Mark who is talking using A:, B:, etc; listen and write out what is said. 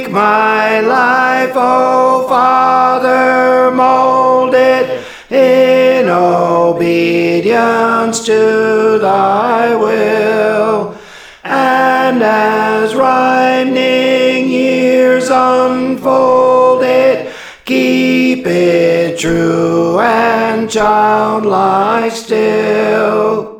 A: Take my life, O Father, mold it in obedience to thy will. And as ripening years unfold it, keep it true and childlike still.